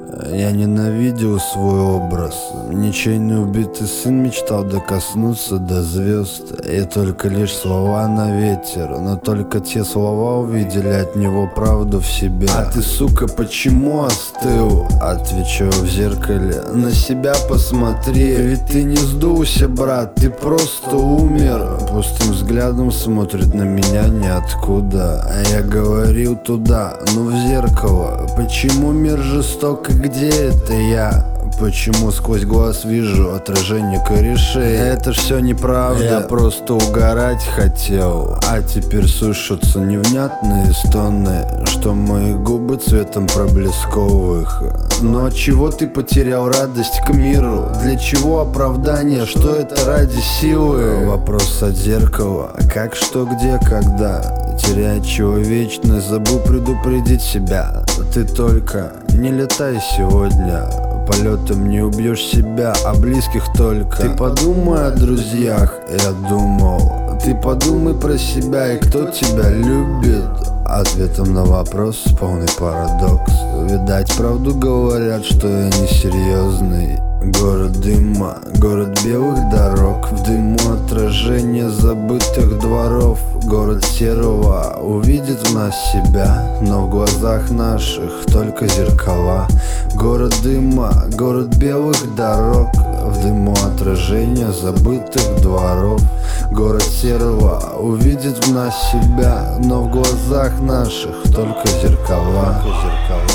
Я ненавидел свой образ. Ничейный убитый сын мечтал докоснуться до звезд. И только лишь слова на ветер. Но только те слова увидели от него правду в себе. А ты, сука, почему остыл? Отвечаю в зеркале: на себя посмотри. Ведь ты не сдулся, брат, ты просто умер. Пустым взглядом смотрит на меня ниоткуда. А я говорил туда, ну в зеркало. Почему мир жесток и где это я? Почему сквозь глаз вижу отражение корешей? Это ж все неправда, я просто угорать хотел. А теперь слышатся невнятные стоны, что мои губы цветом проблесковых. Но от чего ты потерял радость к миру? Для чего оправдание? Что это ради силы? Вопрос от зеркала: как, что, где, когда? Теряя человечность, забыл предупредить себя. Ты только не летай сегодня. Полетом не убьешь себя, а близких только. Ты подумай о друзьях, я думал. Ты подумай про себя и кто тебя любит. Ответом на вопрос полный парадокс. Видать, правду говорят, что я несерьезный. Город дыма, город белых дорог. В дыму отражение забытых дворов. Город серого увидит в нас себя, но в глазах наших только зеркала. Город дыма, город белых дорог. В дыму отражение забытых дворов. Город серого увидит в нас себя, но в глазах наших только зеркала.